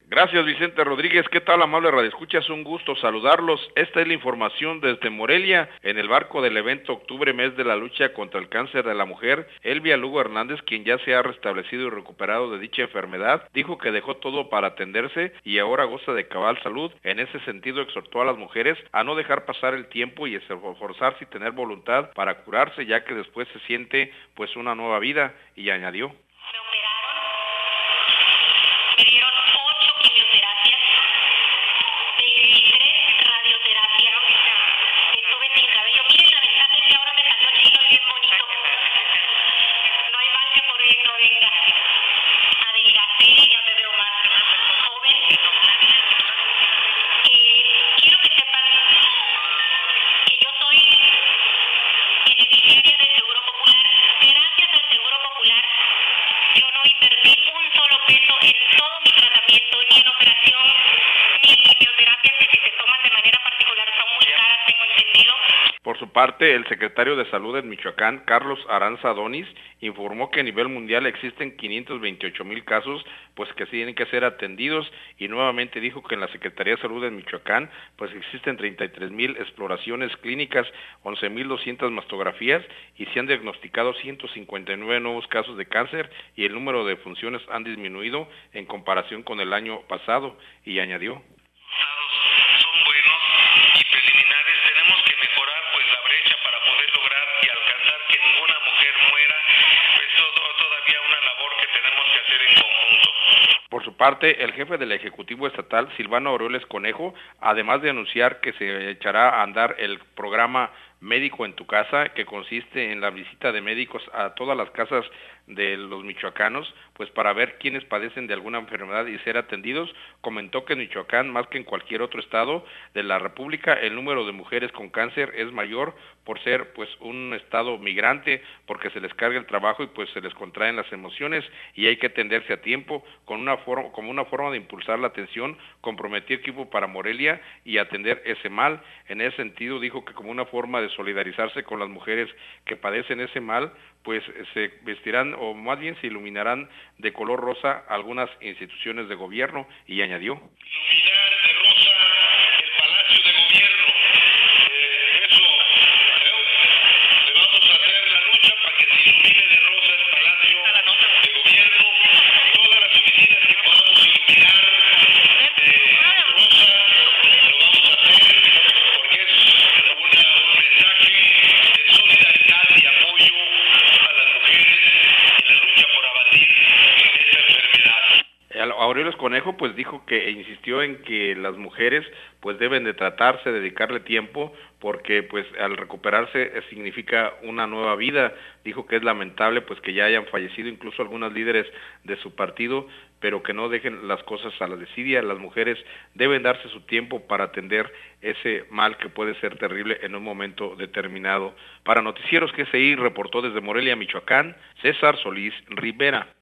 Gracias, Vicente Rodríguez. ¿Qué tal, amable radioescuchas? Un gusto saludarlos. Esta es la información desde Morelia. En el marco del evento Octubre, mes de la lucha contra el cáncer de la mujer, Elvia Lugo Hernández, quien ya se ha restablecido y recuperado de dicha enfermedad, dijo que dejó todo para atenderse y ahora goza de cabal salud. En ese sentido, exhortó a las mujeres a no dejar pasar el tiempo y esforzarse y tener voluntad para curarse, ya que después se siente pues una nueva vida, y añadió: me dieron 8 quimioterapias, 23 radioterapias, estuve sin cabello. Miren la ventaja es que ahora me salió chino y bien bonito. No hay mal que por bien no venga. Adelgacé, ya me veo más joven. Quiero que sepan que yo soy beneficiaria del Seguro Popular. Gracias al Seguro Popular, yo no invertí un solo peso en todo mi tratamiento, ni en operación, ni en quimioterapias, que si se toman de manera particular son muy caras, tengo entendido. Por su parte, el secretario de Salud en Michoacán, Carlos Aranza Donis, informó que a nivel mundial existen 528,000 casos, pues que tienen que ser atendidos, y nuevamente dijo que en la Secretaría de Salud en Michoacán, pues existen 33,000 exploraciones clínicas, 11,200 mastografías, y se han diagnosticado 159 nuevos casos de cáncer, y el número de funciones han disminuido en comparación con el año pasado, y añadió: son buenos y preliminares. Tenemos que mejorar pues la brecha para poder lograr y alcanzar que ninguna mujer muera. Es todavía una labor que tenemos que hacer en conjunto. Por su parte, el jefe del Ejecutivo Estatal, Silvano Aureoles Conejo, además de anunciar que se echará a andar el programa Médico en tu Casa, que consiste en la visita de médicos a todas las casas de los michoacanos, pues para ver quiénes padecen de alguna enfermedad y ser atendidos, comentó que en Michoacán, más que en cualquier otro estado de la República, el número de mujeres con cáncer es mayor por ser pues un estado migrante, porque se les carga el trabajo y pues se les contraen las emociones, y hay que atenderse a tiempo. Como una forma de impulsar la atención, comprometió equipo para Morelia y atender ese mal. En ese sentido, dijo que como una forma de solidarizarse con las mujeres que padecen ese mal, pues se vestirán, o más bien se iluminarán de color rosa algunas instituciones de gobierno, y añadió: Iluminar de rosa el Palacio de Gobierno. Eso, le vamos a hacer la lucha para que se ilumine de rosa el Palacio de Gobierno. Todas las oficinas que podamos iluminar de rosa, lo vamos a hacer porque es un mensaje de solidaridad y apoyo a las mujeres en la lucha por abatir esta enfermedad. Aureoles Conejo pues dijo que insistió en que las mujeres pues deben de tratarse, dedicarle tiempo, porque pues al recuperarse significa una nueva vida. Dijo que es lamentable pues que ya hayan fallecido incluso algunas líderes de su partido, pero que no dejen las cosas a la desidia. Las mujeres deben darse su tiempo para atender ese mal que puede ser terrible en un momento determinado. Para Noticieros GCI reportó desde Morelia, Michoacán, César Solís Rivera.